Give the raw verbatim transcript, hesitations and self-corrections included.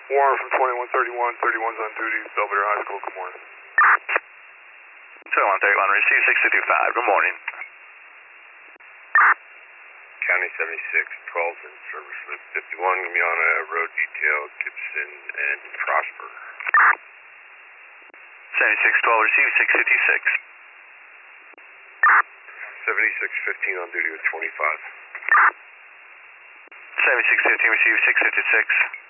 Warren from twenty-one thirty-one, thirty-one's on duty, Belvedere High School, good morning. twenty-one thirty-one, receive six two five, good morning. County seventy-six, twelve's in service with fifty-one, going to be on a road detail, Gibson and Prosper. seventy-six twelve, receive six fifty-six. seventy-six fifteen on duty with twenty-five. seventy-six fifteen, receive six fifty-six.